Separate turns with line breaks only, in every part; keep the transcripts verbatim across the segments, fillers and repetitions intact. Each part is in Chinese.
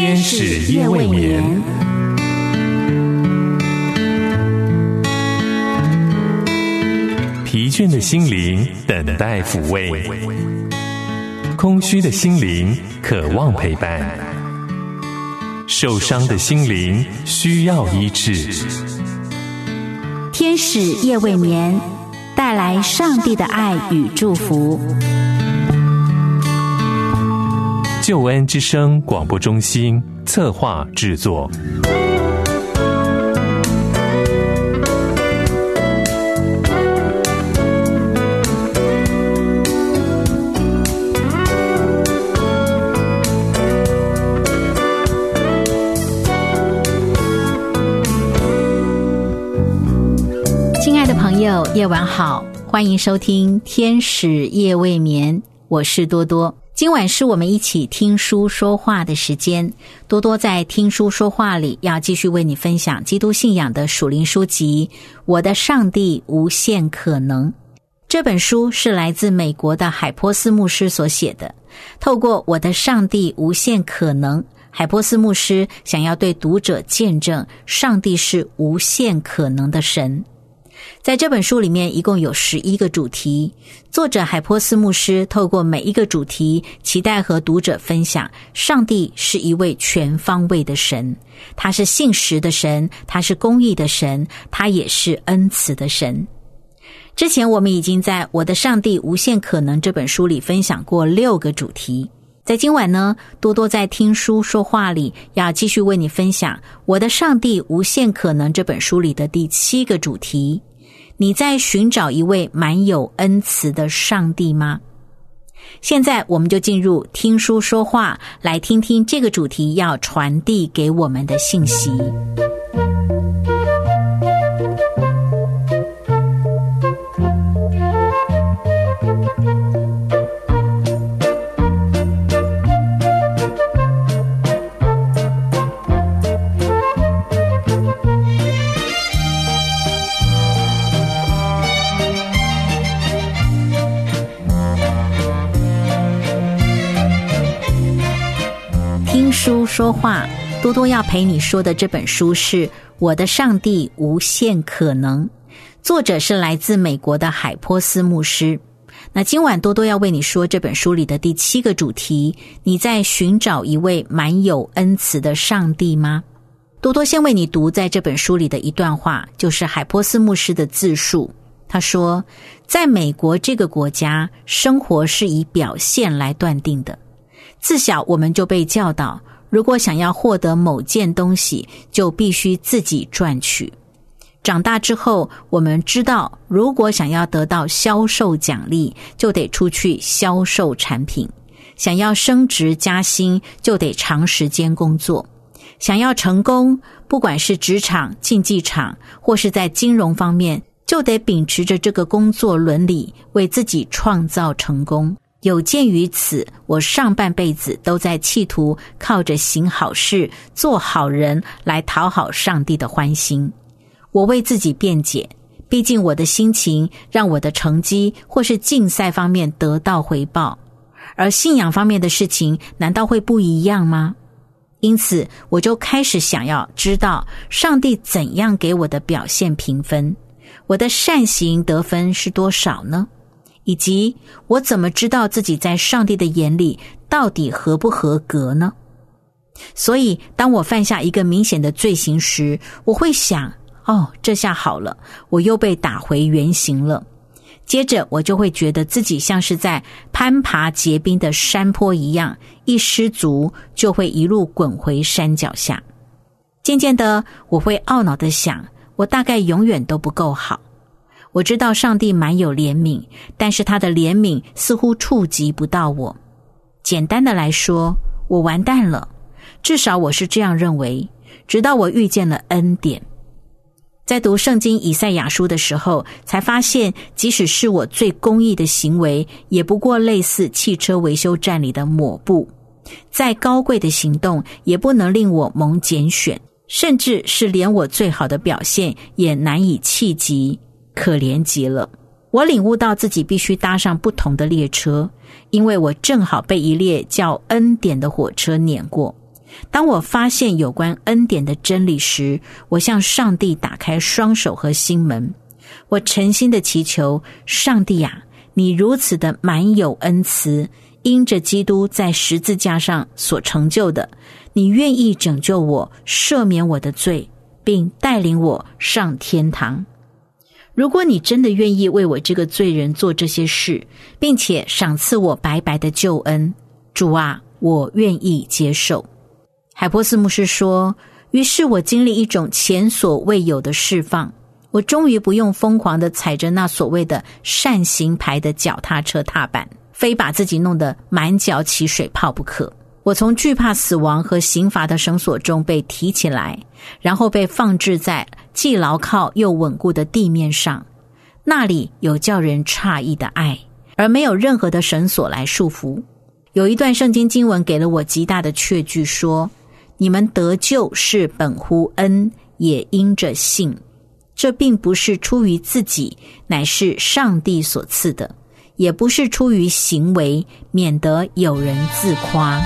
天使夜未眠。疲倦的心灵等待抚慰，空虚的心灵渴望陪伴，受伤的心灵需要医治。
天使夜未眠，带来上帝的爱与祝福。
救恩之声广播中心策划制作。
亲爱的朋友，夜晚好，欢迎收听天使夜未眠，我是多多。今晚是我们一起听书说话的时间，多多在听书说话里要继续为你分享基督信仰的属灵书籍《我的上帝无限可能》。这本书是来自美国的海波斯牧师所写的，透过《我的上帝无限可能》，海波斯牧师想要对读者见证上帝是无限可能的神。在这本书里面一共有十一个主题，作者海波斯牧师透过每一个主题，期待和读者分享上帝是一位全方位的神，他是信实的神，他是公义的神，他也是恩慈的神。之前我们已经在《我的上帝无限可能》这本书里分享过六个主题，在今晚呢，多多在听书说话里要继续为你分享《我的上帝无限可能》这本书里的第七个主题。你在寻找一位满有恩慈的上帝吗？现在我们就进入听书说话，来听听这个主题要传递给我们的信息。书说话，多多要陪你说的这本书是《我的上帝无限可能》，作者是来自美国的海波斯牧师。那今晚多多要为你说这本书里的第七个主题，你在寻找一位满有恩慈的上帝吗？多多先为你读在这本书里的一段话，就是海波斯牧师的自述。他说，在美国这个国家，生活是以表现来断定的。自小我们就被教导，如果想要获得某件东西，就必须自己赚取。长大之后，我们知道，如果想要得到销售奖励，就得出去销售产品；想要升职加薪，就得长时间工作；想要成功，不管是职场、竞技场，或是在金融方面，就得秉持着这个工作伦理，为自己创造成功。有鉴于此，我上半辈子都在企图靠着行好事、做好人来讨好上帝的欢心。我为自己辩解，毕竟我的心情让我的成绩或是竞赛方面得到回报，而信仰方面的事情难道会不一样吗？因此，我就开始想要知道上帝怎样给我的表现评分，我的善行得分是多少呢？以及我怎么知道自己在上帝的眼里到底合不合格呢？所以当我犯下一个明显的罪行时，我会想，哦，这下好了，我又被打回原形了。接着我就会觉得自己像是在攀爬结冰的山坡一样，一失足就会一路滚回山脚下。渐渐的，我会懊恼地想，我大概永远都不够好。我知道上帝满有怜悯，但是他的怜悯似乎触及不到我。简单的来说，我完蛋了，至少我是这样认为，直到我遇见了恩典。在读圣经以赛亚书的时候，才发现即使是我最公义的行为，也不过类似汽车维修站里的抹布，再高贵的行动也不能令我蒙拣选，甚至是连我最好的表现也难以企及，可怜极了。我领悟到自己必须搭上不同的列车，因为我正好被一列叫恩典的火车碾过。 当我发现有关恩典的真理时，我向上帝打开双手和心门。我诚心的祈求，上帝啊，你如此的满有恩慈，因着基督在十字架上所成就的，你愿意拯救我，赦免我的罪，并带领我上天堂。如果你真的愿意为我这个罪人做这些事，并且赏赐我白白的救恩，主啊，我愿意接受。海波斯牧师说，于是我经历一种前所未有的释放，我终于不用疯狂地踩着那所谓的扇形牌的脚踏车踏板，非把自己弄得满脚起水泡不可。我从惧怕死亡和刑罚的绳索中被提起来，然后被放置在既牢靠又稳固的地面上，那里有叫人诧异的爱，而没有任何的绳索来束缚。有一段圣经经文给了我极大的确据，说你们得救是本乎恩，也因着信，这并不是出于自己，乃是上帝所赐的，也不是出于行为，免得有人自夸。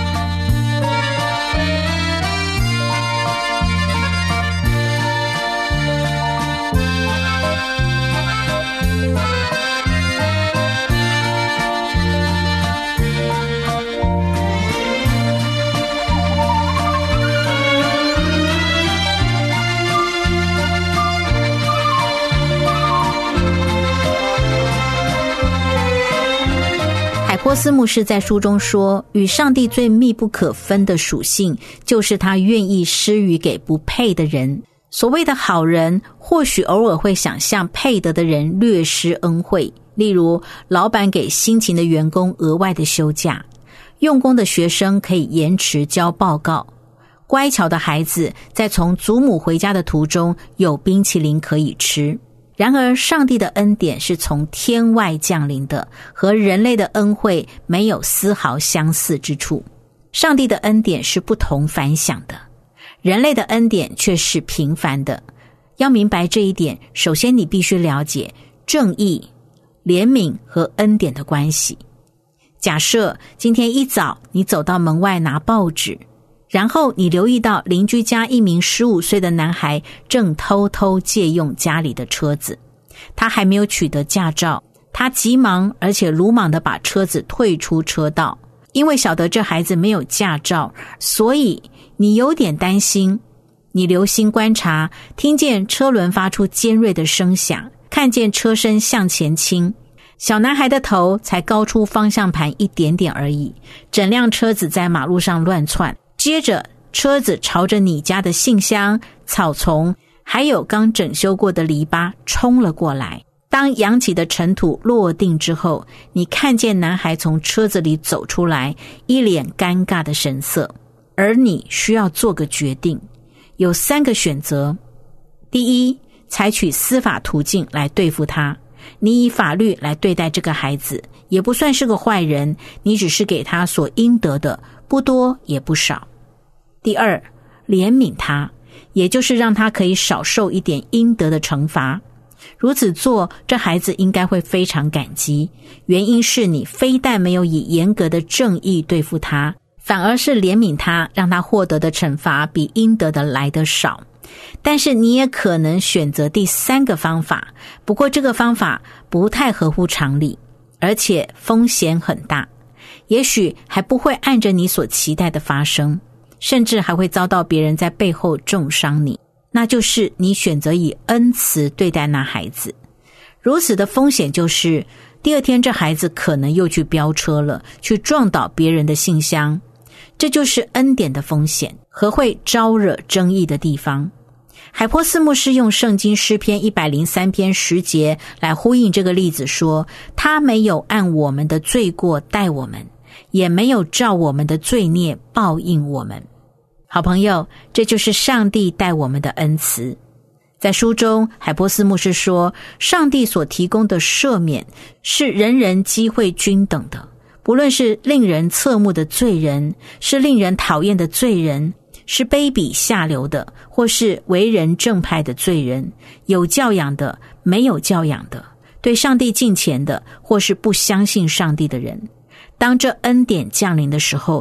波斯牧师在书中说，与上帝最密不可分的属性，就是他愿意施予给不配的人。所谓的好人，或许偶尔会想向配得的人略施恩惠，例如老板给辛勤的员工额外的休假，用功的学生可以延迟交报告，乖巧的孩子在从祖母回家的途中有冰淇淋可以吃。然而上帝的恩典是从天外降临的，和人类的恩惠没有丝毫相似之处。上帝的恩典是不同凡响的，人类的恩典却是平凡的。要明白这一点，首先你必须了解正义、怜悯和恩典的关系。假设今天一早你走到门外拿报纸，然后你留意到邻居家一名十五岁的男孩正偷偷借用家里的车子，他还没有取得驾照，他急忙而且鲁莽地把车子退出车道。因为晓得这孩子没有驾照，所以你有点担心。你留心观察，听见车轮发出尖锐的声响，看见车身向前倾，小男孩的头才高出方向盘一点点而已，整辆车子在马路上乱窜。接着车子朝着你家的信箱、草丛还有刚整修过的篱笆冲了过来。当扬起的尘土落定之后，你看见男孩从车子里走出来，一脸尴尬的神色，而你需要做个决定。有三个选择：第一，采取司法途径来对付他，你以法律来对待这个孩子，也不算是个坏人，你只是给他所应得的，不多也不少。第二，怜悯他，也就是让他可以少受一点应得的惩罚。如此做，这孩子应该会非常感激，原因是你非但没有以严格的正义对付他，反而是怜悯他，让他获得的惩罚比应得的来得少。但是你也可能选择第三个方法，不过这个方法不太合乎常理，而且风险很大，也许还不会按着你所期待的发生，甚至还会遭到别人在背后重伤你。那就是你选择以恩慈对待那孩子。如此的风险就是，第二天这孩子可能又去飙车了，去撞倒别人的信箱。这就是恩典的风险和会招惹争议的地方。海波斯牧师用圣经诗篇一百零三篇十节来呼应这个例子，说他没有按我们的罪过待我们，也没有照我们的罪孽报应我们。好朋友，这就是上帝待我们的恩慈。在书中，海波斯牧师说，上帝所提供的赦免是人人机会均等的，不论是令人侧目的罪人，是令人讨厌的罪人，是卑鄙下流的，或是为人正派的罪人，有教养的，没有教养的，对上帝敬虔的，或是不相信上帝的人。当这恩典降临的时候，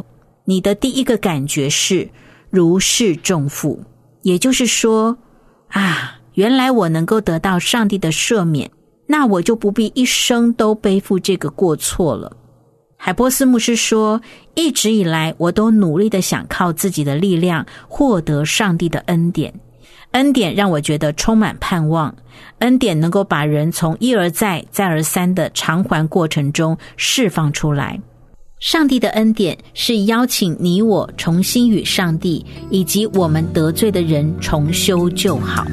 你的第一个感觉是如释重负，也就是说啊，原来我能够得到上帝的赦免，那我就不必一生都背负这个过错了。海波斯牧师说，一直以来我都努力的想靠自己的力量获得上帝的恩典，恩典让我觉得充满盼望，恩典能够把人从一而再再而三的偿还过程中释放出来。上帝的恩典是邀请你我重新与上帝以及我们得罪的人重修旧好。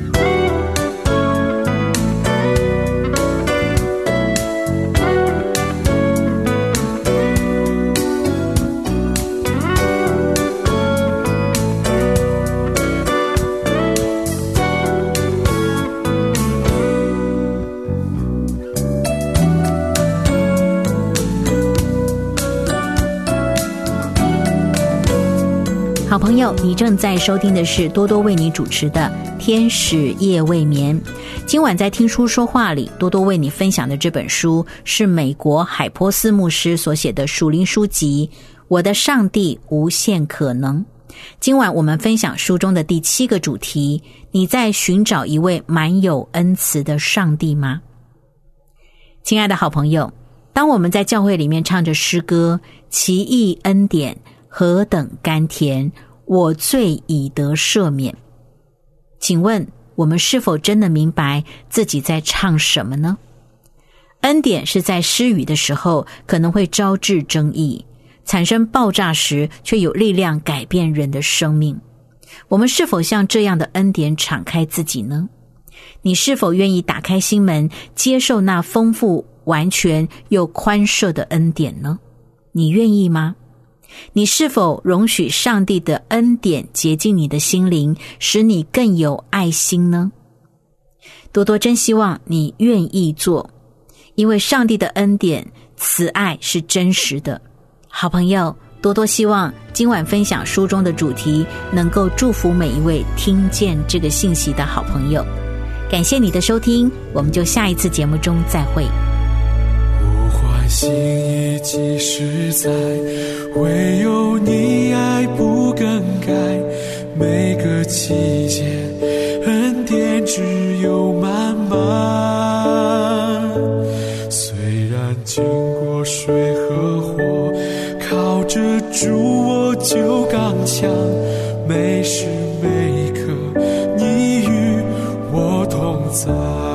好朋友，你正在收听的是多多为你主持的天使夜未眠。今晚在听书说话里，多多为你分享的这本书是美国海波斯牧师所写的属灵书籍《我的上帝无限可能》。今晚我们分享书中的第七个主题，你在寻找一位满有恩慈的上帝吗？亲爱的好朋友，当我们在教会里面唱着诗歌，奇异恩典何等甘甜，我罪已得赦免，请问我们是否真的明白自己在唱什么呢？恩典是在施予的时候可能会招致争议，产生爆炸时却有力量改变人的生命。我们是否向这样的恩典敞开自己呢？你是否愿意打开心门，接受那丰富、完全又宽赦的恩典呢？你愿意吗？你是否容许上帝的恩典洁净你的心灵，使你更有爱心呢？多多真希望你愿意做，因为上帝的恩典慈爱是真实的。好朋友，多多希望今晚分享书中的主题能够祝福每一位听见这个信息的好朋友。感谢你的收听，我们就下一次节目中再会。
心意即实在，唯有你爱不更改，每个季节恩典只有满满。虽然经过水和火，靠着主我就刚强，每时每刻你与我同在。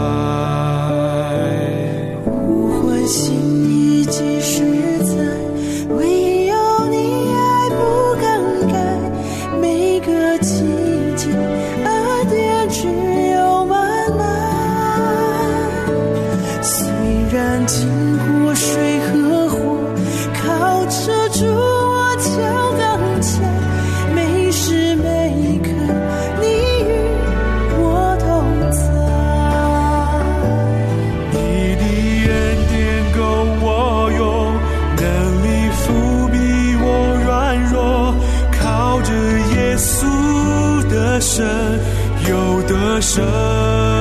呼唤心意即实在，唯有你爱不更改，每个季节恩典只有满满。虽然经过水和火，靠着主我就刚强，每时每刻你与我同在。
你的恩典够我用，能力覆庇我软弱，靠着耶稣的神有得胜。